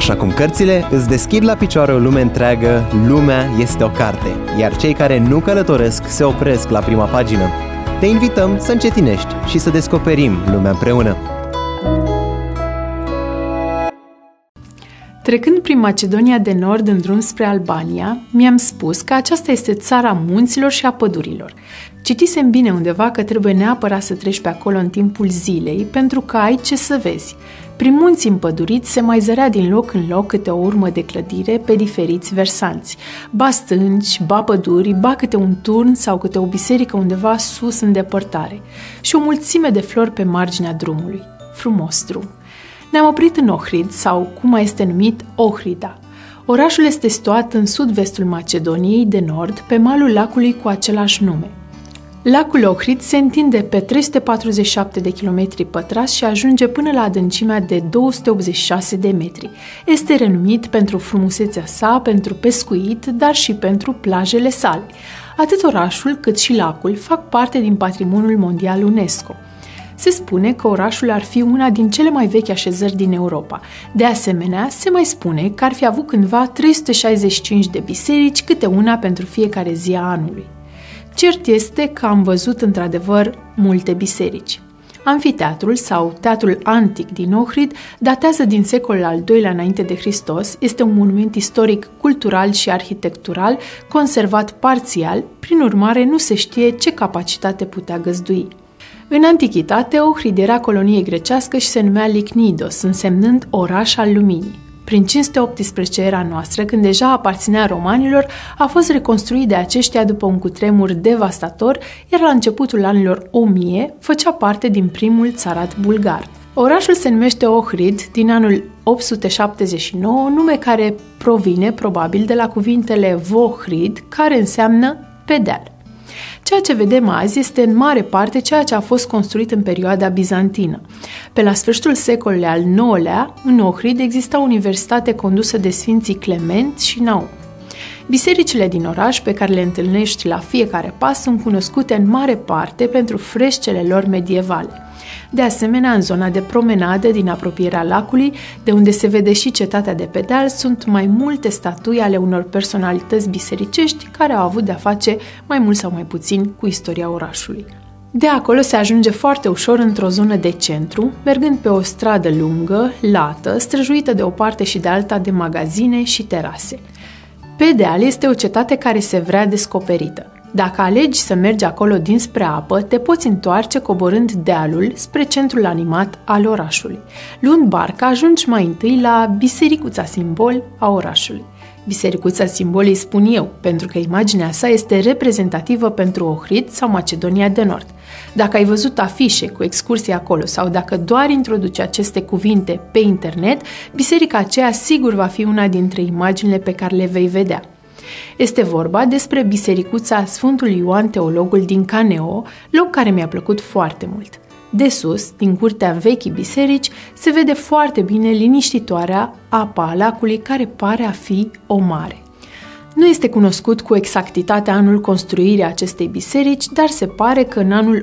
Așa cum cărțile îți deschid la picioare o lume întreagă, lumea este o carte, iar cei care nu călătoresc se opresc la prima pagină. Te invităm să încetinești și să descoperim lumea împreună. Trecând prin Macedonia de Nord în drum spre Albania, mi-am spus că aceasta este țara munților și a pădurilor. Citisem bine undeva că trebuie neapărat să treci pe acolo în timpul zilei, pentru că ai ce să vezi. Prin munții împăduriți se mai zărea din loc în loc câte o urmă de clădire pe diferiți versanți. Ba stânci, ba păduri, ba câte un turn sau câte o biserică undeva sus în depărtare. Și o mulțime de flori pe marginea drumului. Frumos drum. Ne-am oprit în Ohrid, sau cum mai este numit, Ohrida. Orașul este situat în sud-vestul Macedoniei de Nord, pe malul lacului cu același nume. Lacul Ohrid se întinde pe 347 de kilometri pătrați și ajunge până la adâncimea de 286 de metri. Este renumit pentru frumusețea sa, pentru pescuit, dar și pentru plajele sale. Atât orașul cât și lacul fac parte din Patrimoniul Mondial UNESCO. Se spune că orașul ar fi una din cele mai vechi așezări din Europa. De asemenea, se mai spune că ar fi avut cândva 365 de biserici, câte una pentru fiecare zi a anului. Cert este că am văzut într-adevăr multe biserici. Amfiteatrul sau teatrul antic din Ohrid datează din secolul al II-lea înainte de Hristos, este un monument istoric, cultural și arhitectural, conservat parțial, prin urmare nu se știe ce capacitate putea găzdui. În antichitate, Ohrid era colonie grecească și se numea Lycnidos, însemnând oraș al luminii. Prin 518 era noastră, când deja aparținea romanilor, a fost reconstruit de aceștia după un cutremur devastator, iar la începutul anilor 1000 făcea parte din primul țarat bulgar. Orașul se numește Ohrid din anul 879, nume care provine probabil de la cuvintele Vohrid, care înseamnă pe deal. Ceea ce vedem azi este în mare parte ceea ce a fost construit în perioada bizantină. Pe la sfârșitul secolului al IX-lea, în Ohrid exista o universitate condusă de sfinții Clement și Naum. Bisericile din oraș, pe care le întâlnești la fiecare pas, sunt cunoscute în mare parte pentru freșcele lor medievale. De asemenea, în zona de promenadă din apropierea lacului, de unde se vede și cetatea de pe deal, sunt mai multe statui ale unor personalități bisericești care au avut de-a face mai mult sau mai puțin cu istoria orașului. De acolo se ajunge foarte ușor într-o zonă de centru, mergând pe o stradă lungă, lată, străjuită de o parte și de alta de magazine și terase. Pe deal este o cetate care se vrea descoperită. Dacă alegi să mergi acolo dinspre apă, te poți întoarce coborând dealul spre centrul animat al orașului. Luând barca, ajungi mai întâi la bisericuța simbol a orașului. Bisericuța simbol îi spun eu, pentru că imaginea sa este reprezentativă pentru Ohrid sau Macedonia de Nord. Dacă ai văzut afișe cu excursii acolo sau dacă doar introduci aceste cuvinte pe internet, biserica aceea sigur va fi una dintre imaginile pe care le vei vedea. Este vorba despre bisericuța Sfântul Ioan Teologul din Caneo, loc care mi-a plăcut foarte mult. De sus, din curtea vechii biserici, se vede foarte bine liniștitoarea apa a lacului care pare a fi o mare. Nu este cunoscut cu exactitate anul construirii acestei biserici, dar se pare că în anul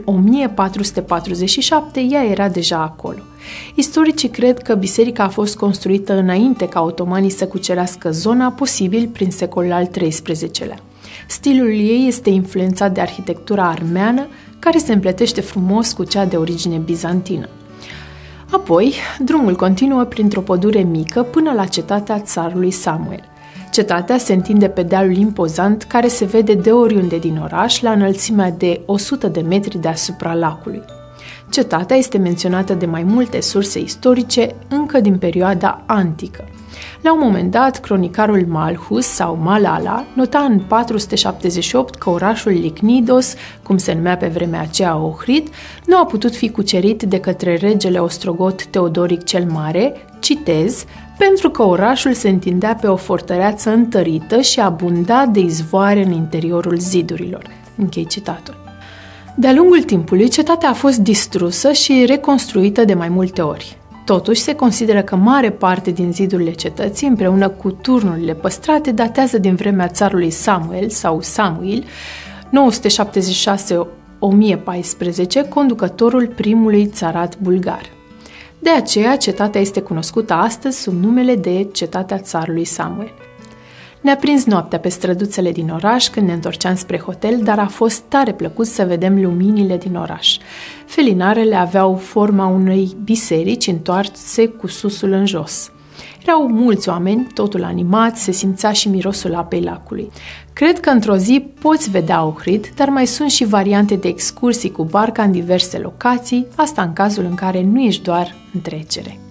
1447 ea era deja acolo. Istoricii cred că biserica a fost construită înainte ca otomanii să cucerească zona, posibil prin secolul al XIII-lea. Stilul ei este influențat de arhitectura armeană, care se împletește frumos cu cea de origine bizantină. Apoi, drumul continuă printr-o pădure mică până la cetatea țarului Samuel. Cetatea se întinde pe dealul impozant care se vede de oriunde din oraș, la înălțimea de 100 de metri deasupra lacului. Cetatea este menționată de mai multe surse istorice încă din perioada antică. La un moment dat, cronicarul Malchus sau Malala nota în 478 că orașul Lycnidos, cum se numea pe vremea aceea Ohrid, nu a putut fi cucerit de către regele ostrogot Teodoric cel Mare, citez, pentru că orașul se întindea pe o fortăreață întărită și abunda de izvoare în interiorul zidurilor. Închei citatul. De-a lungul timpului, cetatea a fost distrusă și reconstruită de mai multe ori. Totuși, se consideră că mare parte din zidurile cetății, împreună cu turnurile păstrate, datează din vremea țarului Samuel sau Samuil, 976-1014, conducătorul primului țarat bulgar. De aceea, cetatea este cunoscută astăzi sub numele de Cetatea Țarului Samuel. Ne-a prins noaptea pe străduțele din oraș când ne întorceam spre hotel, dar a fost tare plăcut să vedem luminile din oraș. Felinarele aveau forma unei biserici întoarse cu susul în jos. Erau mulți oameni, totul animat, se simțea și mirosul apei lacului. Cred că într-o zi poți vedea Ohrid, dar mai sunt și variante de excursii cu barca în diverse locații, asta în cazul în care nu ești doar în trecere.